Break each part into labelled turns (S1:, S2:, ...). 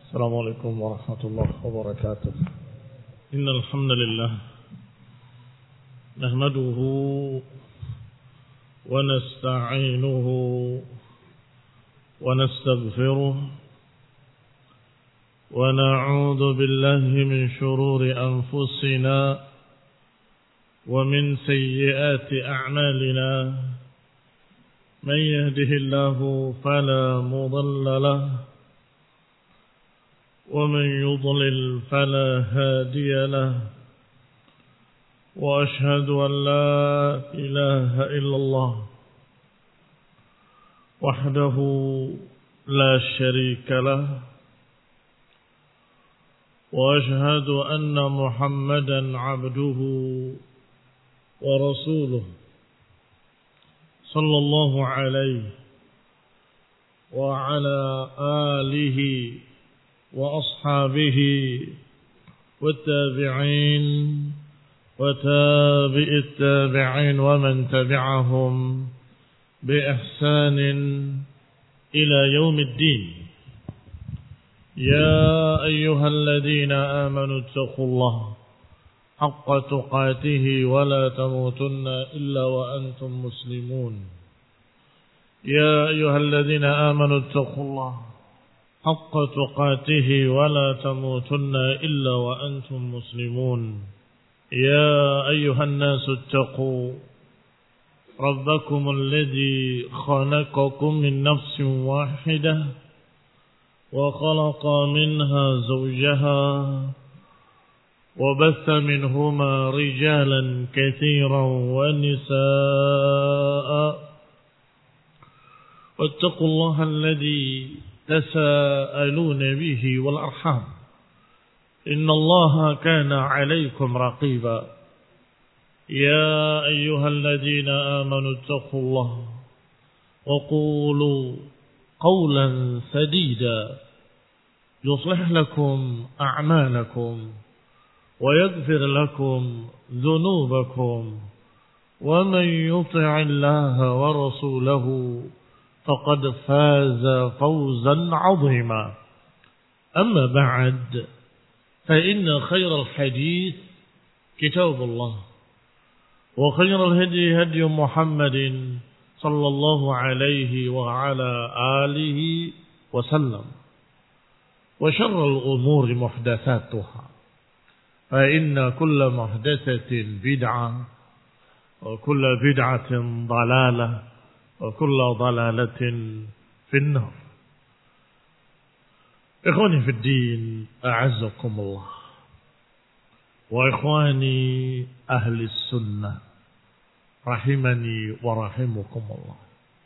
S1: السلام عليكم ورحمة الله وبركاته. إن الحمد لله نحمده ونستعينه ونستغفره ونعوذ بالله من شرور أنفسنا ومن سيئات أعمالنا. من يهده الله فلا مضل له ومن يضلل فلا هادي له، وأشهد أن لا إله إلا الله وحده لا شريك له، وأشهد أن محمدا عبده ورسوله صلى الله عليه وعلى آله وأصحابه والتابعين وتابع التابعين ومن تبعهم بإحسان إلى يوم الدين. يا أيها الذين آمنوا اتقوا الله حق تقاته ولا تموتن إلا وأنتم مسلمون. يا أيها الذين آمنوا اتقوا الله حق تقاته ولا تموتن إلا وأنتم مسلمون. يا أيها الناس اتقوا ربكم الذي خلقكم من نفس واحدة وخلق منها زوجها وبث منهما رجالا كثيرا ونساء، واتقوا الله الذي تساءلون به والأرحام إن الله كان عليكم رقيبا. يا أيها الذين آمنوا اتقوا الله وقولوا قولا سديدا يصلح لكم أعمالكم ويغفر لكم ذنوبكم، ومن يطع الله ورسوله فقد فاز فوزا عظيما. أما بعد، فإن خير الحديث كتاب الله، وخير الهدي هدي محمد صلى الله عليه وعلى آله وسلم، وشر الأمور محدثاتها، فإن كل محدثة بدعة وكل بدعة ضلالة وكل ضلالة في النار. إخواني في الدين، أعزكم الله، وإخواني أهل السنة رحمني ورحمكم الله.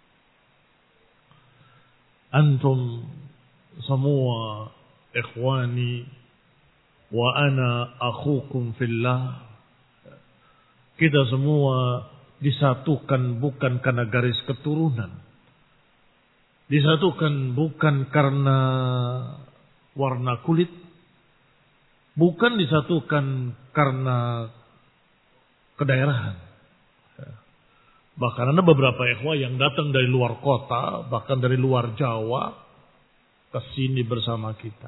S1: أنتم semua ikhwani wa ana akhukum fillah. Kita semua disatukan bukan karena garis keturunan, disatukan bukan karena warna kulit, bukan disatukan karena kedaerahan. Bahkan ada beberapa ikhwah yang datang dari luar kota, bahkan dari luar Jawa, ke sini bersama kita.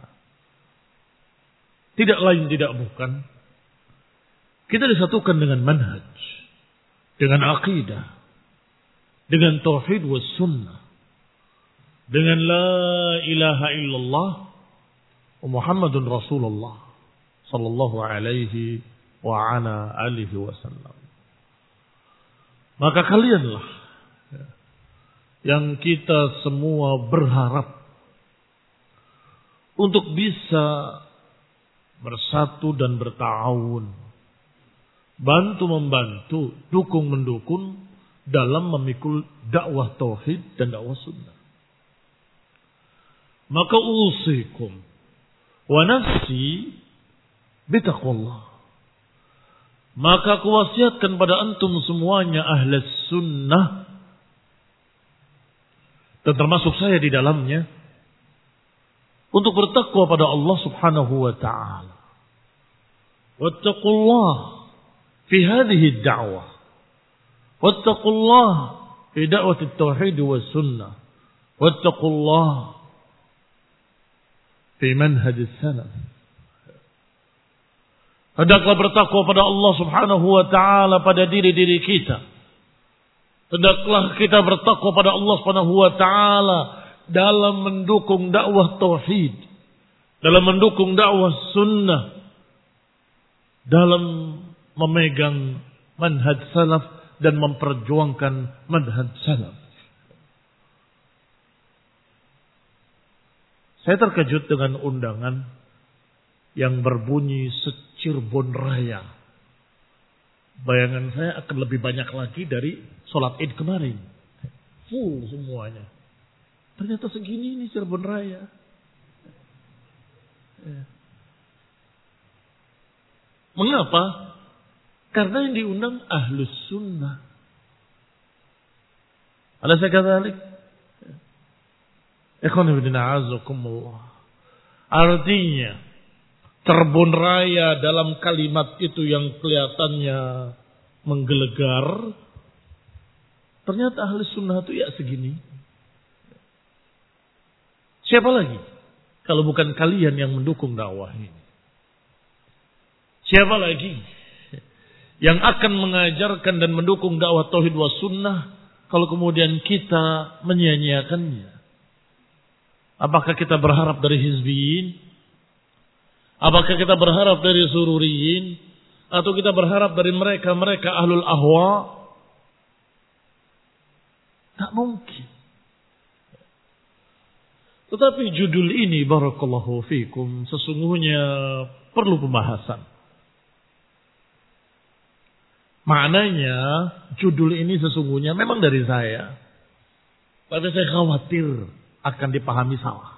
S1: Tidak lain tidak bukan, kita disatukan dengan manhaj, dengan aqidah, dengan tauhid was sunnah, dengan la ilaha illallah wa Muhammadun Rasulullah sallallahu alaihi wa ala alihi wasallam. Maka kalianlah yang kita semua berharap untuk bisa bersatu dan berta'awun, bantu-membantu, dukung-mendukung dalam memikul dakwah tauhid dan dakwah sunnah. Maka usikum wa nafsi bitaqwallah. Maka aku wasiatkan pada antum semuanya ahlus sunnah, dan termasuk saya di dalamnya, untuk bertakwa pada Allah Subhanahu wa taala. Wattaqullah fi hadhihi ad-da'wah. Wattaqullah fi da'wati at-tauhid was sunnah. Wattaqullah fi manhaj salaf. Hendaklah bertakwa pada Allah Subhanahu wa taala pada diri-diri kita. Hendaklah kita bertakwa pada Allah Subhanahu wa taala dalam mendukung dakwah tauhid, dalam mendukung dakwah sunnah, dalam memegang manhaj salaf dan memperjuangkan manhaj salaf. Saya terkejut dengan undangan yang berbunyi Cirebon Raya. Bayangan saya akan lebih banyak lagi dari sholat Id kemarin. Full semuanya. Ternyata segini ini Cirebon Raya. Mengapa? Karena yang diundang Ahlus Sunnah. Alaysa kadzalik? Ikhwan fillah a'azzakumullah. Artinya Cirebon Raya dalam kalimat itu yang kelihatannya menggelegar, ternyata Ahlus Sunnah itu ya segini. Siapa lagi kalau bukan kalian yang mendukung dakwah ini? Siapa lagi yang akan mengajarkan dan mendukung dakwah tauhid wa sunnah kalau kemudian kita menyia-nyiakannya? Apakah kita berharap dari hizbiyin? Apakah kita berharap dari sururiyin? Atau kita berharap dari mereka ahlul ahwa? Tak mungkin. Tetapi judul ini barakallahu fikum sesungguhnya perlu pembahasan. Maknanya judul ini sesungguhnya memang dari saya. Tapi saya khawatir akan dipahami salah.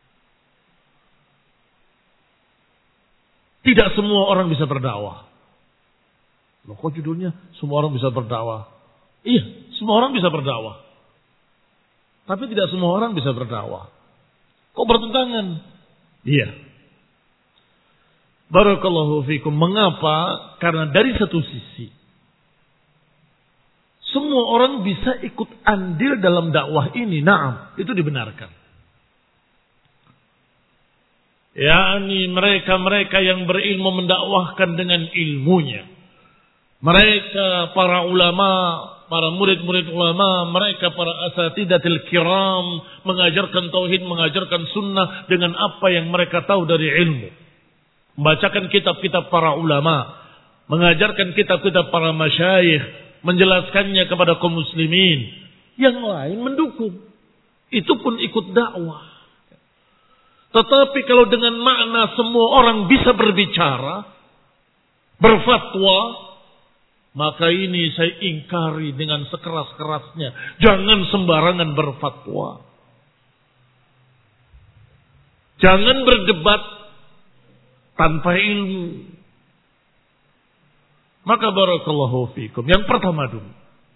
S1: Tidak semua orang bisa berdakwah. Loh, kok judulnya semua orang bisa berdakwah? Iya, semua orang bisa berdakwah. Tapi tidak semua orang bisa berdakwah. Kok bertentangan? Iya. Barakallahu fikum. Mengapa? Karena dari satu sisi semua orang bisa ikut andil dalam dakwah ini. Naam, itu dibenarkan. yakni mereka-mereka yang berilmu mendakwahkan dengan ilmunya. Mereka para ulama, para murid-murid ulama, mereka para asatidatil kiram mengajarkan tauhid, mengajarkan sunnah dengan apa yang mereka tahu dari ilmu. Membacakan kitab-kitab para ulama, mengajarkan kitab-kitab para masyayikh, menjelaskannya kepada kaum muslimin. Yang lain mendukung. Itu pun ikut dakwah. Tetapi kalau dengan makna semua orang bisa berbicara, berfatwa, maka ini saya ingkari dengan sekeras-kerasnya. Jangan sembarangan berfatwa. Jangan berdebat tanpa ilmu. Maka barakallahu fikum. Yang pertama dulu.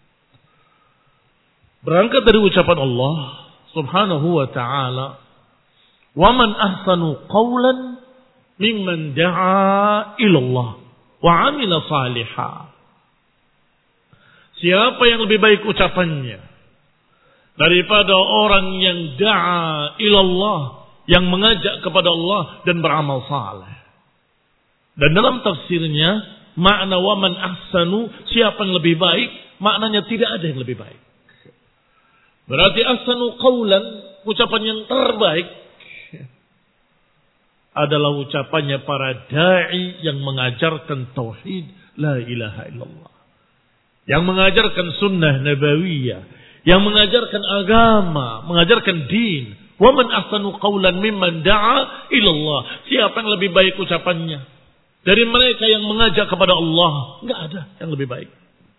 S1: Berangkat dari ucapan Allah subhanahu wa ta'ala. وَمَنْ أَحْسَنُ قَوْلًا مِمَّنْ دَعَا إِلَى اللَّهِ وَعَمِلَ صَالِحًا. Siapa yang lebih baik ucapannya daripada orang yang da'a ilallah, yang mengajak kepada Allah dan beramal saleh. Dan dalam tafsirnya makna waman ahsanu, siapa yang lebih baik, maknanya tidak ada yang lebih baik. Berarti ahsanu qaulan, ucapan yang terbaik adalah ucapannya para da'i yang mengajarkan tauhid la ilaha illallah, yang mengajarkan sunnah nabawiyah, yang mengajarkan agama, mengajarkan din. Wa man ahsanu qaulan mimman da'a ilallah. Siapa yang lebih baik ucapannya dari mereka yang mengajak kepada Allah? Enggak ada yang lebih baik.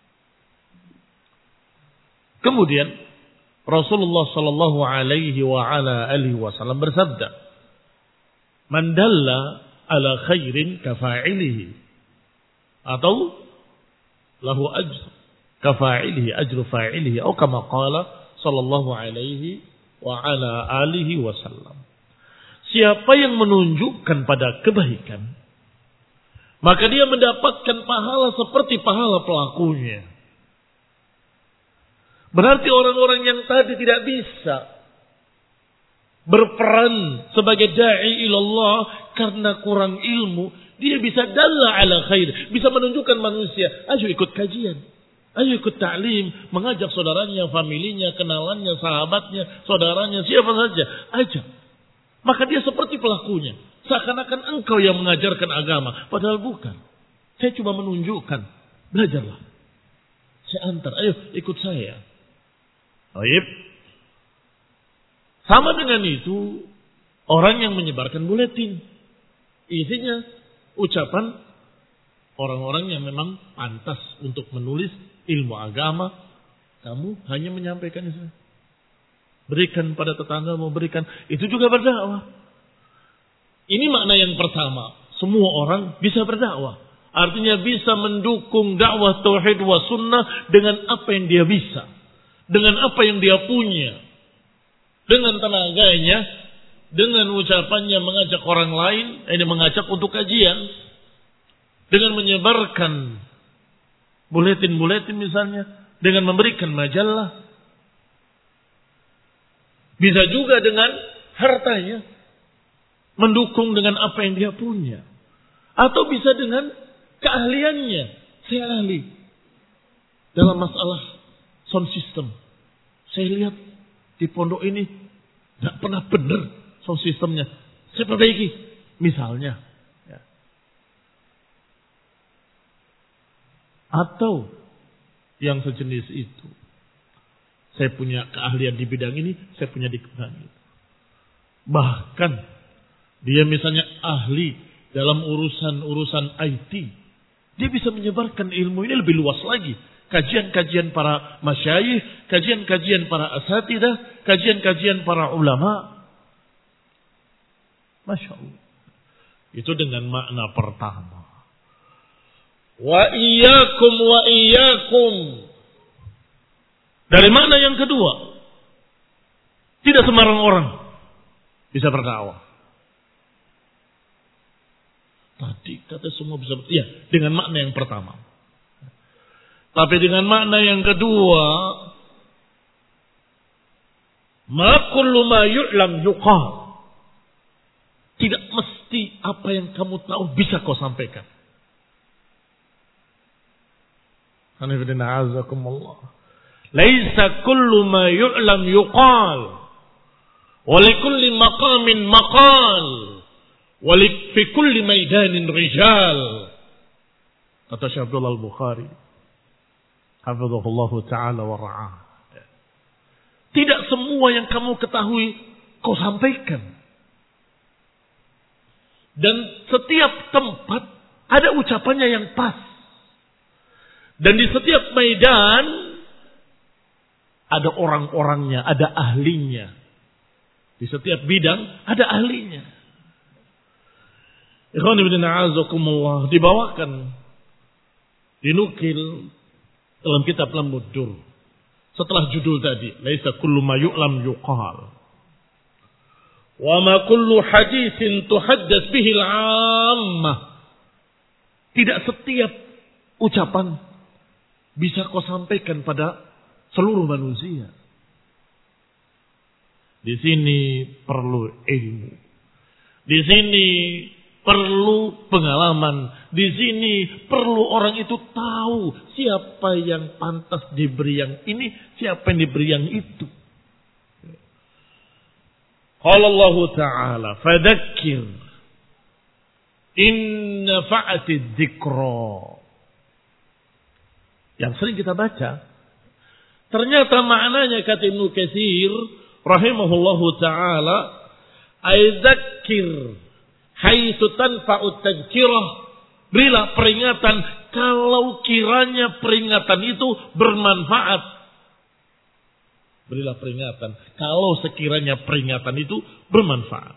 S1: Kemudian Rasulullah sallallahu alaihi wa ala alihi wasallam bersabda, "Man dalla ala khairin kafa'ilihi." Atau lahu ajr kafa'ilihi ajru fa'ilihi, atau kama qala sallallahu alaihi wa ala alihi wasallam. Siapa yang menunjukkan pada kebaikan, maka dia mendapatkan pahala seperti pahala pelakunya. Berarti orang-orang yang tadi tidak bisa berperan sebagai da'i ilallah karena kurang ilmu, dia bisa dalla ala khair, bisa menunjukkan manusia, ayo ikut kajian, ayo ikut ta'lim, mengajak saudaranya, familinya, kenalannya, sahabatnya, saudaranya, siapa saja, ajak. Maka dia seperti pelakunya, seakan-akan engkau yang mengajarkan agama, padahal bukan. Saya cuma menunjukkan, belajarlah. Saya antar, ayo ikut saya. Baik. Sama dengan itu, orang yang menyebarkan buletin. Isinya ucapan orang-orang yang memang pantas untuk menulis ilmu agama. Kamu hanya menyampaikan itu. Berikan pada tetanggamu, berikan. Itu juga berdakwah. Ini makna yang pertama. Semua orang bisa berdakwah. Artinya bisa mendukung dakwah tauhid wa sunnah dengan apa yang dia bisa. Dengan apa yang dia punya. Dengan tenaganya. Dengan ucapannya mengajak orang lain. Ini mengajak untuk kajian. Dengan menyebarkan buletin-buletin misalnya. Dengan memberikan majalah. Bisa juga dengan hartanya. Mendukung dengan apa yang dia punya. Atau bisa dengan keahliannya. Saya ahli dalam masalah sound system. Saya lihat di pondok ini tidak pernah benar sound systemnya. Saya perbaiki. Misalnya. Ya. Atau yang sejenis itu. Saya punya keahlian di bidang ini. Saya punya di bidang itu. Bahkan dia misalnya ahli dalam urusan IT. Dia bisa menyebarkan ilmu ini lebih luas lagi. Kajian-kajian para masyayikh, kajian-kajian para asatidah, kajian-kajian para ulama. Masya Allah. Itu dengan makna pertama. Wa iyyakum. Dari makna yang kedua. Tidak sembarang orang bisa berdakwah. Tadi kata semua bisa, ya, dengan makna yang pertama. Tapi dengan makna yang kedua, ma kullu ma yu'lam yuqal. Tidak mesti apa yang kamu tahu bisa kau sampaikan. Laisa kullu ma yu'lam yuqal. Wa likulli maqamin maqal. Fi kulli maidanin rijal. Kata Syekh Abdullah Al-Bukhari. Hafizahullahu ta'ala wa ra'ah. Tidak semua yang kamu ketahui kau sampaikan. Dan setiap tempat ada ucapannya yang pas. Dan di setiap maidan ada orang-orangnya, ada ahlinya. Di setiap bidang ada ahlinya. Ikhwan ibn a'azakumullah, dibawakan, dinukil dalam kitab Lamuddur. Setelah judul tadi, laisa kullu ma yu'lam yuqal. Wa ma kullu haditsin tuhaddath bihi al-'ammah. Tidak setiap ucapan bisa kau sampaikan pada seluruh manusia. Di sini perlu ilmu. Di sini perlu pengalaman. Di sini perlu orang itu tahu siapa yang pantas diberi yang ini, siapa yang diberi yang itu. Qala Allah Ta'ala, fadzakir in nafa'ati dzikra. Yang sering kita baca, ternyata maknanya kata Ibnu Katsir rahimahullahu ta'ala, aidzakir haitsu tanfa'ut tadzkirah. Berilah peringatan kalau kiranya peringatan itu bermanfaat. Berilah peringatan kalau sekiranya peringatan itu bermanfaat.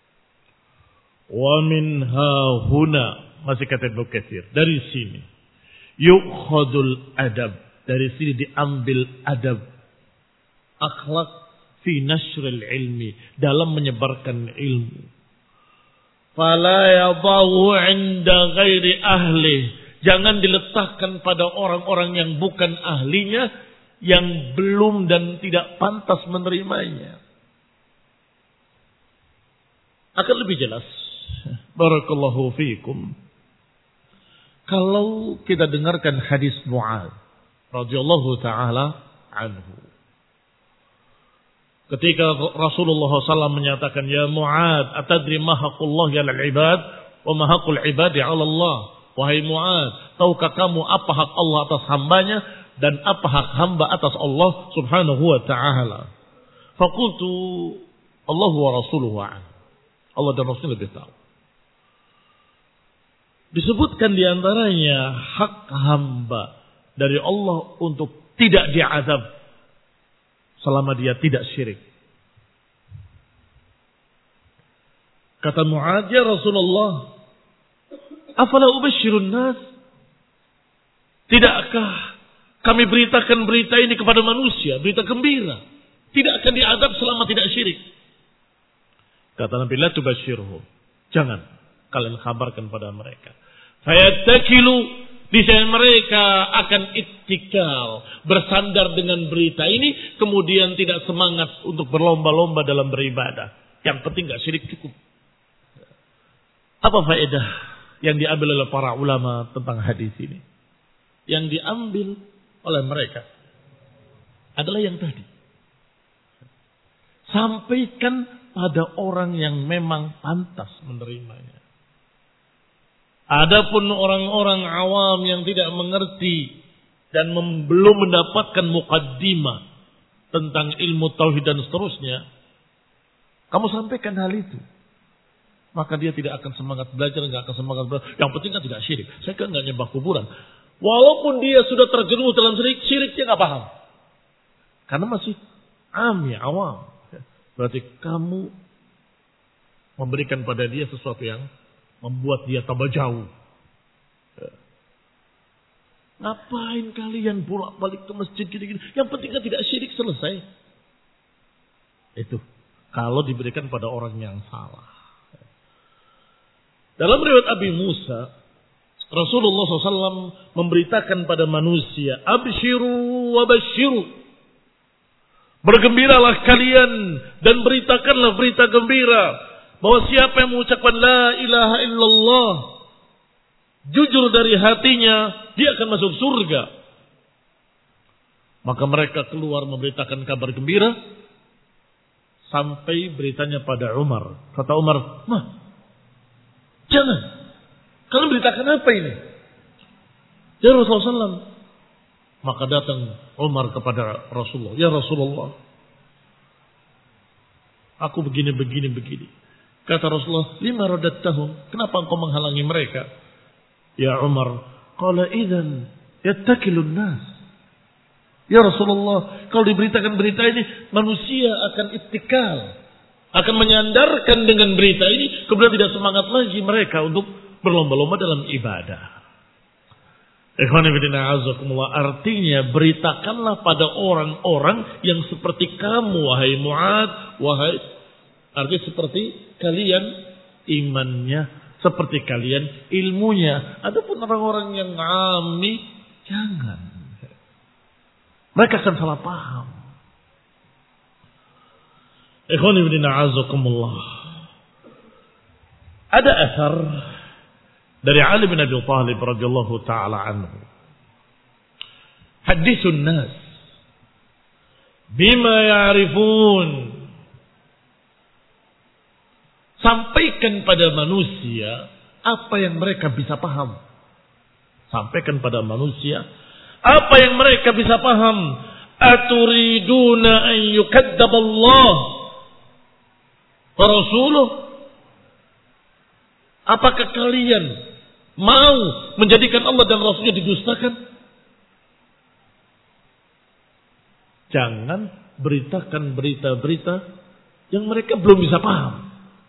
S1: Wa min hahuna, masih kata Ibnu Katsir, dari sini yukhadul adab, dari sini diambil adab, akhlak fi nashril ilmi, dalam menyebarkan ilmu. Fala yadahu 'inda ghairi ahli, jangan diletakkan pada orang-orang yang bukan ahlinya, yang belum dan tidak pantas menerimanya. akan lebih jelas. Barakallahu fiikum. Kalau kita dengarkan hadis Mu'adz radhiyallahu taala anhu. Ketika Rasulullah SAW menyatakan, ya Mu'adz, atadri ma haqqullahi 'alal 'ibad wa ma haqqul 'ibadi 'ala Allah. Wahai Mu'adz, tahukah kamu apa hak Allah atas hambanya dan apa hak hamba atas Allah Subhanahu wa taala? Faqultu Allah wa rasuluhu a'lam. Allah dan Rasul lebih tahu. Disebutkan diantaranya hak hamba dari Allah untuk tidak diazab selama dia tidak syirik. Kata Mu'adz, ya Rasulullah, afala ubashirun nas? Tidakkah kami beritakan berita ini kepada manusia, berita gembira, tidak akan diazab selama tidak syirik? Kata Nabi, la tubashirhum, jangan kalian kabarkan pada mereka. Fayattakilu, niscaya mereka akan ittikal, bersandar dengan berita ini, kemudian tidak semangat untuk berlomba-lomba dalam beribadah. Yang penting gak syirik cukup. Apa faedah yang diambil oleh para ulama tentang hadis ini? Yang diambil oleh mereka adalah yang tadi. Sampaikan pada orang yang memang pantas menerimanya. Adapun orang-orang awam yang tidak mengerti dan belum mendapatkan muqaddimah tentang ilmu tauhid dan seterusnya, kamu sampaikan hal itu, maka dia tidak akan semangat belajar, nggak akan semangat belajar. Yang penting kan tidak syirik. Saya kan nggak nyembah kuburan. Walaupun dia sudah terjerumus dalam syirik dia nggak paham, karena masih awam. Berarti kamu memberikan pada dia sesuatu yang membuat dia tambah jauh. Ngapain kalian bolak-balik ke masjid gini-gini? Yang penting kan tidak syirik, selesai. Itu kalau diberikan pada orang yang salah. Dalam riwayat Abi Musa, Rasulullah SAW memberitakan pada manusia, abshiru wa bashiru. Bergembiralah kalian dan beritakanlah berita gembira. Bahwa siapa yang mengucapkan la ilaha illallah, jujur dari hatinya, dia akan masuk surga. Maka mereka keluar memberitakan kabar gembira, sampai beritanya pada Umar. Kata Umar, jangan. Kalian beritakan apa ini? Ya Rasulullah SAW. Maka datang Umar kepada Rasulullah. Ya Rasulullah, aku begini. Kata Rasulullah, lima radattahum, kenapa engkau menghalangi mereka? Ya Umar, qala idzan yattakilun nas. Ya Rasulullah, kalau diberitakan berita ini, manusia akan ittikal, akan menyandarkan dengan berita ini, kemudian tidak semangat lagi mereka untuk berlomba-lomba dalam ibadah. Ikhwan fillah azakumullah, artinya beritakanlah pada orang-orang yang seperti kamu, wahai Mu'adz, artinya seperti kalian imannya, seperti kalian ilmunya. Adapun orang-orang yang ngami, jangan. Mereka akan salah paham. Ikhwan fillah azakumullah. Ada asar dari Ali bin Abi Thalib radhiyallahu taala anhu. Haditsun nas bima ya'rifun. Sampaikan pada manusia apa yang mereka bisa paham. Sampaikan pada manusia apa yang mereka bisa paham. Aturiduna an yukadzdzab Allah wa rasuluh? Apakah kalian mau menjadikan Allah dan Rasulnya didustakan? Jangan beritakan berita-berita yang mereka belum bisa paham.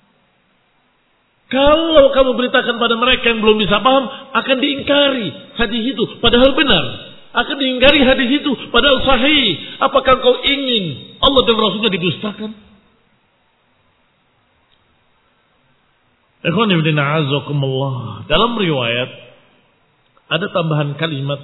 S1: Kalau kamu beritakan pada mereka yang belum bisa paham, akan diingkari hadis itu padahal benar. Akan diingkari hadis itu padahal sahih. Apakah kau ingin Allah dan Rasulnya didustakan? Ikhwan ibn a'azakumullah. Dalam riwayat ada tambahan kalimat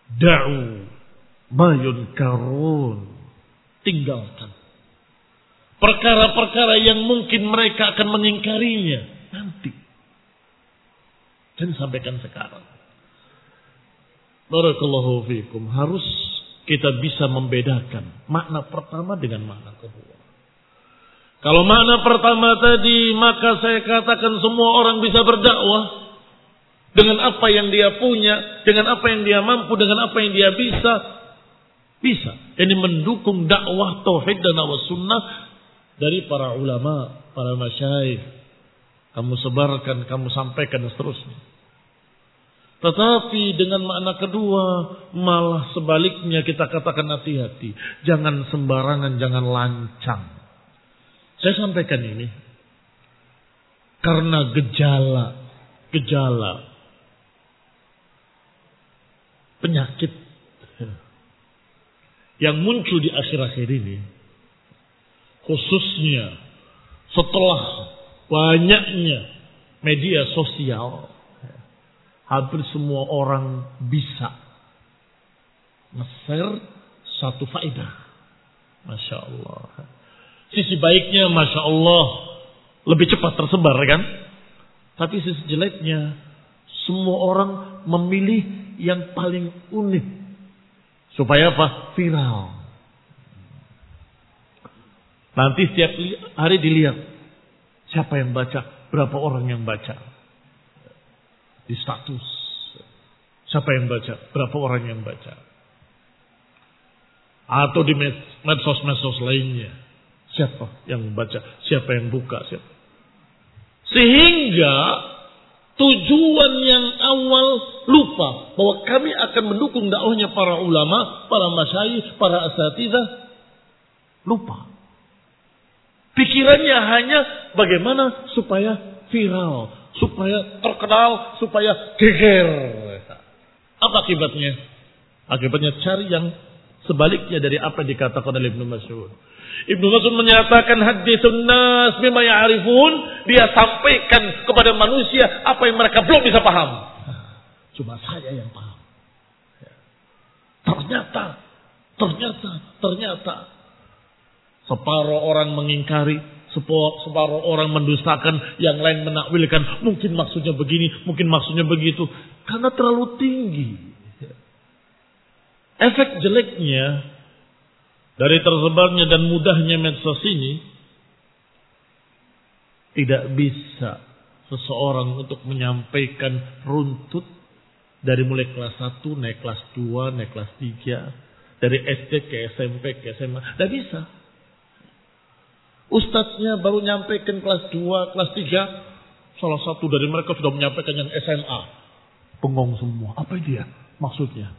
S1: da'u ma yunkarun. Tinggalkan perkara-perkara yang mungkin mereka akan mengingkarinya nanti. Dan sampaikan sekarang. Barakallahu fiikum. Harus kita bisa membedakan makna pertama dengan makna kedua. Kalau makna pertama tadi, maka saya katakan semua orang bisa berdakwah dengan apa yang dia punya, dengan apa yang dia mampu, dengan apa yang dia bisa. Ini mendukung dakwah tauhid dan dakwah sunnah dari para ulama, para masyayikh. Kamu sebarkan, kamu sampaikan dan seterusnya. Tetapi dengan makna kedua, malah sebaliknya kita katakan hati-hati. Jangan sembarangan, jangan lancang. Saya sampaikan ini karena gejala penyakit yang muncul di akhir-akhir ini, khususnya setelah banyaknya media sosial, hampir semua orang bisa nge-share satu faedah. Masya Allah. Sisi baiknya Masya Allah lebih cepat tersebar kan. Tapi sisi jeleknya semua orang memilih yang paling unik. Supaya apa? Viral. Nanti setiap hari dilihat siapa yang baca, berapa orang yang baca. Di status. Siapa yang baca? Berapa orang yang baca? Atau di medsos-medsos lainnya. Siapa yang membaca? Siapa yang buka? Siapa? Sehingga tujuan yang awal lupa bahwa kami akan mendukung dakwahnya para ulama, para masyayikh, para asatidzah. Lupa. Pikirannya hanya bagaimana supaya viral, supaya terkenal, supaya geger. Apa akibatnya? Akibatnya cari yang sebaliknya dari apa yang dikatakan oleh Ibnu Mas'ud. Ibnu Mas'ud menyatakan haditsun nas bima ya'rifun, dia sampaikan kepada manusia apa yang mereka belum bisa paham. Cuma saya yang paham. Ternyata separuh orang mengingkari, separuh orang mendustakan, yang lain menakwilkan, mungkin maksudnya begini, mungkin maksudnya begitu, karena terlalu tinggi. Efek jeleknya dari tersebarnya dan mudahnya medsos ini, tidak bisa seseorang untuk menyampaikan runtut dari mulai kelas 1 naik kelas 2 naik kelas 3, dari SD ke SMP ke SMA, tidak bisa. Ustadznya baru nyampaikan kelas 2, kelas 3, salah satu dari mereka sudah menyampaikan yang SMA. Bengong semua. Apa dia maksudnya?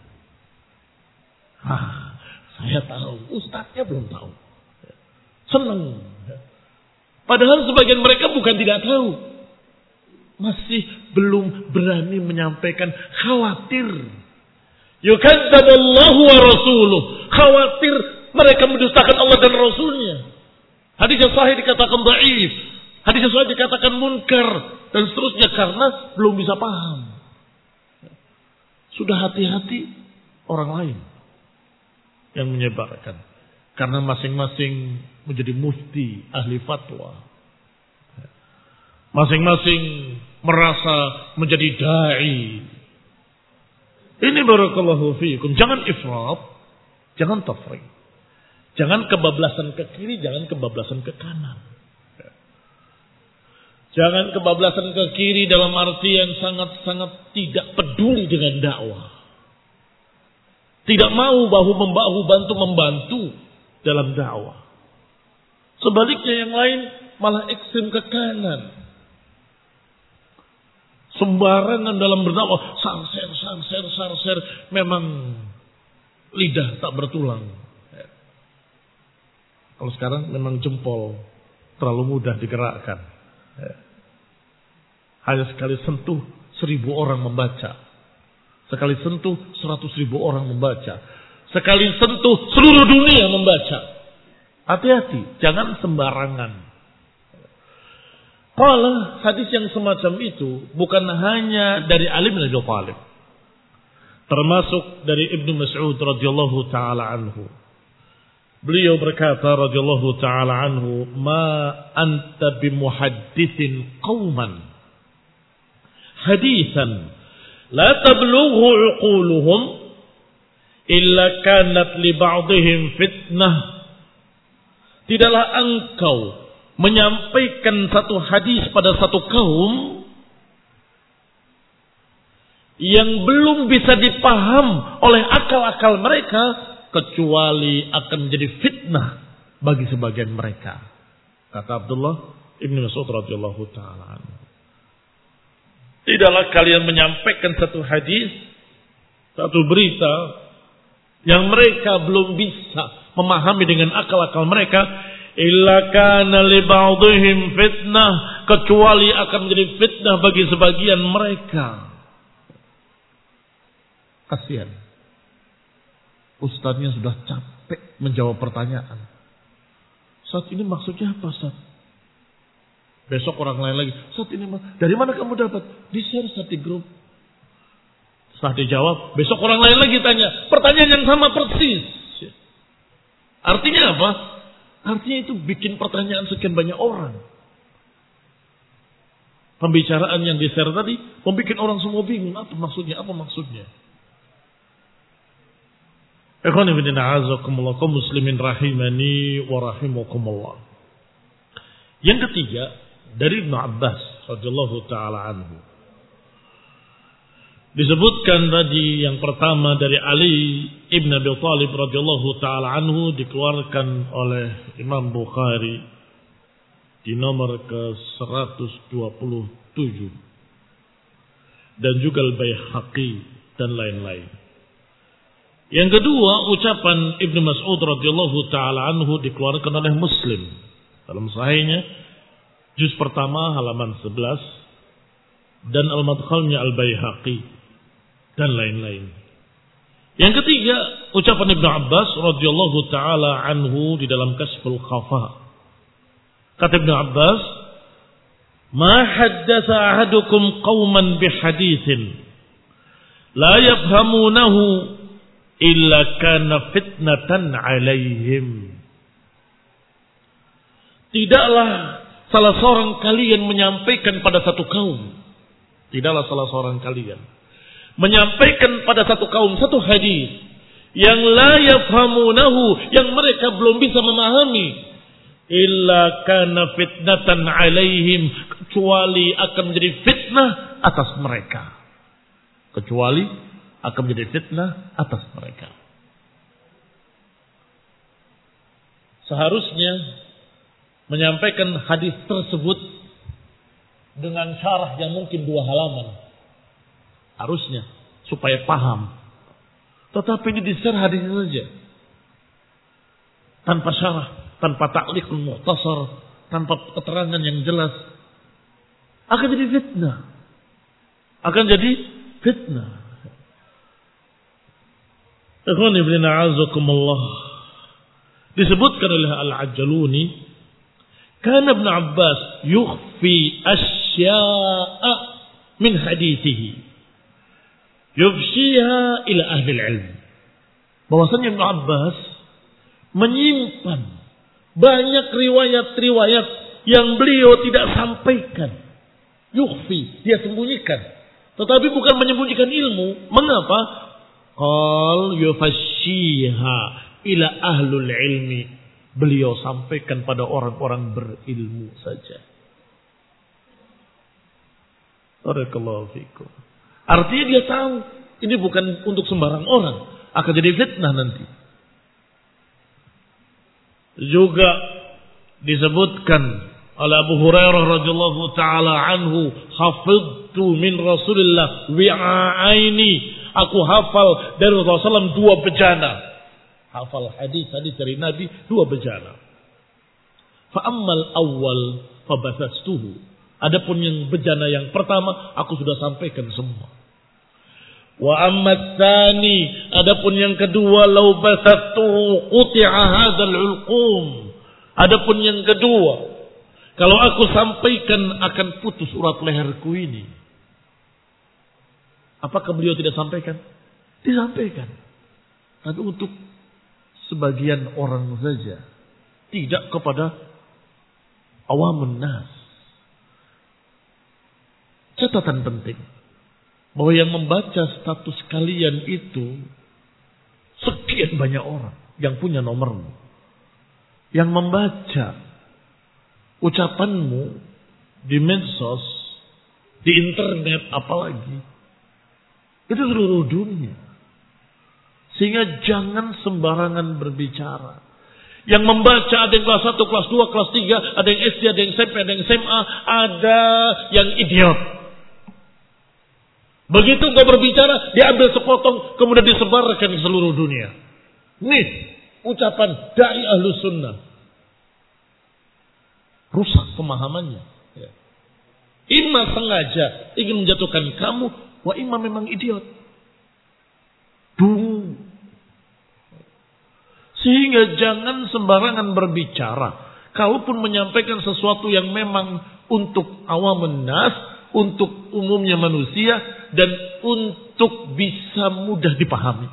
S1: Saya tahu, ustadznya belum tahu. Senang. Padahal sebagian mereka bukan tidak tahu. Masih belum berani menyampaikan, khawatir. Yukadzaballahu wa rasuluh. Khawatir mereka mendustakan Allah dan Rasulnya. Hadis yang sahih dikatakan dhaif. Hadis yang sahih dikatakan munkar. Dan seterusnya karena belum bisa paham. Sudah hati-hati orang lain yang menyebarkan. Karena masing-masing menjadi mufti, ahli fatwa. Masing-masing merasa menjadi da'i. Ini barakallahu fiikum. Jangan ifrat, jangan tafriq. Jangan kebablasan ke kiri, jangan kebablasan ke kanan. Jangan kebablasan ke kiri dalam artian sangat-sangat tidak peduli dengan dakwah. Tidak mau bahu-membahu, bantu-membantu dalam dakwah. Sebaliknya yang lain malah ekstrem ke kanan. Sembarangan dalam berdakwah. Sarser. Memang lidah tak bertulang. Kalau sekarang memang jempol terlalu mudah digerakkan. Hanya sekali sentuh 1000 orang membaca. Sekali sentuh 100.000 orang membaca. Sekali sentuh seluruh dunia membaca. Hati-hati, jangan sembarangan. Kalau hadis yang semacam itu bukan hanya dari alim dan talib. Termasuk dari Ibnu Mas'ud radhiyallahu taala anhu. Beliau berkata radhiyallahu taala anhu, "Ma anta bimuhadditsin qauman haditsan la tablughu uquluhum illa kanat li ba'dihim fitnah." Tidaklah engkau menyampaikan satu hadis pada satu kaum yang belum bisa dipaham oleh akal-akal mereka, kecuali akan menjadi fitnah bagi sebagian mereka. Kata Abdullah Ibn Mas'ud radhiyallahu ta'ala anhu. Tidaklah kalian menyampaikan satu hadis, satu berita yang mereka belum bisa memahami dengan akal-akal mereka, illa kana li ba'dihim fitnah, kecuali akan menjadi fitnah bagi sebagian mereka. Kasihan. Ustadznya sudah capek menjawab pertanyaan. Saat ini maksudnya apa, Ustaz? Besok orang lain lagi. Saat ini dari mana kamu dapat? Di-share di grup. Setelah dijawab, besok orang lain lagi tanya. Pertanyaan yang sama persis. Artinya apa? Artinya itu bikin pertanyaan sekian banyak orang. Pembicaraan yang di-share tadi membuat orang semua bingung. Apa maksudnya? Apa maksudnya? Ikhwan fillah a'azakumullah, kaum muslimin rahimani wa rahimakumullah. Yang ketiga dari Ibnu Abbas radhiyallahu taala anhu. Disebutkan tadi yang pertama dari Ali Ibn Abi Thalib radhiyallahu taala anhu, dikeluarkan oleh Imam Bukhari di nomor ke-127 dan juga Al-Baihaqi dan lain-lain. Yang kedua, ucapan Ibnu Mas'ud radhiyallahu taala anhu dikeluarkan oleh Muslim dalam sahihnya, juz pertama halaman 11 dan Al-Madkhalnya Al-Baihaqi dan lain-lain. Yang ketiga, ucapan Ibnu Abbas radhiyallahu taala anhu di dalam Kashful Khafa. Kata Ibnu Abbas, "Ma haddatsa ahadukum qauman bihaditsin la yafhamunahu illa kana fitnatan alaihim." Tidaklah salah seorang kalian menyampaikan pada satu kaum. Tidaklah salah seorang kalian menyampaikan pada satu kaum satu hadis yang la yafhamunahu, yang mereka belum bisa memahami, illa kana fitnatan alaihim, kecuali akan menjadi fitnah atas mereka. Kecuali akan menjadi fitnah atas mereka. Seharusnya menyampaikan hadis tersebut dengan syarah yang mungkin 2 halaman. Harusnya supaya paham. Tetapi ini di-share hadisnya saja. Tanpa syarah, tanpa ta'liqul mukhtasar, tanpa keterangan yang jelas. Akan jadi fitnah. Akan jadi fitnah. Ikhwan ibn a'azakumullah, disebutkan oleh Al-Ajjaluni, kana Ibn Abbas yukhfi asya'a min hadithihi yufshiha ila ahli al-ilm. Bahwasanya Ibn Abbas menyimpan banyak riwayat-riwayat yang beliau tidak sampaikan. Yukhfi, dia sembunyikan. Tetapi bukan menyembunyikan ilmu. Mengapa? Qal yufashiha ila ahlul ilmi. Beliau sampaikan pada orang-orang berilmu saja. Barakallahu fikum. Artinya dia tahu ini bukan untuk sembarang orang, akan jadi fitnah nanti. Juga disebutkan oleh Abu Hurairah radhiyallahu taala anhu, hafidtu min Rasulillah wi'aini. Aku hafal dari Rasulullah 2 bejana. Hafal hadis-hadis dari Nabi 2 bejana. Fa ammal awwal fa basastuhu. Adapun yang bejana yang pertama aku sudah sampaikan semua. Wa amma tsani, adapun yang kedua law basastuhu quti'a hadzal ulqum. Adapun yang kedua, kalau aku sampaikan akan putus urat leherku ini. Apakah beliau tidak sampaikan? Disampaikan. Tapi untuk sebagian orang saja, tidak kepada awamun nas. Catatan penting, bahwa yang membaca status kalian itu sekian banyak orang yang punya nomormu, yang membaca ucapanmu di medsos, di internet apalagi, itu seluruh dunia. Sehingga jangan sembarangan berbicara. Yang membaca ada yang kelas 1, kelas 2, kelas 3, ada yang SD, ada yang SMP, ada yang SMA, ada yang idiot. Begitu engkau berbicara, diambil sepotong, kemudian disebarkan di seluruh dunia. Nih, ucapan dai Ahlus Sunnah. Rusak pemahamannya. Ya. Imma sengaja ingin menjatuhkan kamu, wa imma memang idiot. Dungu. Sehingga jangan sembarangan berbicara. Kalaupun menyampaikan sesuatu yang memang untuk awamun nas, untuk umumnya manusia, dan untuk bisa mudah dipahami.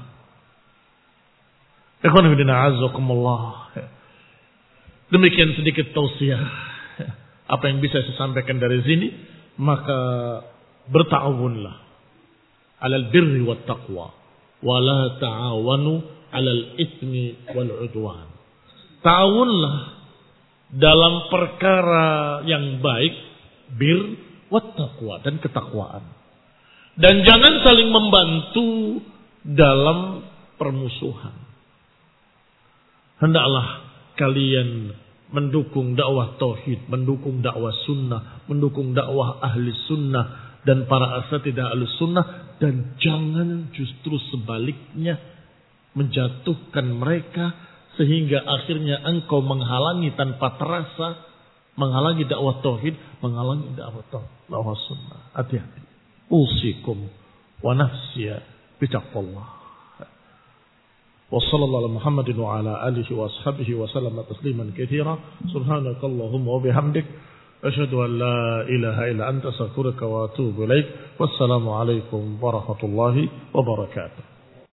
S1: Demikian sedikit tausiah. Apa yang bisa saya sampaikan dari sini, maka berta'awunlah alal birri wat taqwa, wa la ta'awanu alal itsmi wal udwan. Ta'awunlah dalam perkara yang baik, bir wat taqwa, dan ketakwaan. Dan jangan saling membantu dalam permusuhan. Hendaklah kalian mendukung dakwah tauhid, mendukung dakwah sunnah, mendukung dakwah ahli sunnah dan para asatidah ahli sunnah, dan jangan justru sebaliknya menjatuhkan mereka sehingga akhirnya engkau menghalangi tanpa terasa, menghalangi dakwah tauhid, menghalangi dakwah sunnah. Hati-hati. Usikum wa nafsiya bitaqwallah. Wa sallallahu ala Muhammadin wa ala alihi wa ashabihi wa sallama tasliman katsira. Subhanakallahumma wa bihamdik, asyhadu an la ilaha illa anta astaghfiruka wa atubu ilaik. Wassalamu alaikum warahmatullahi wabarakatuh.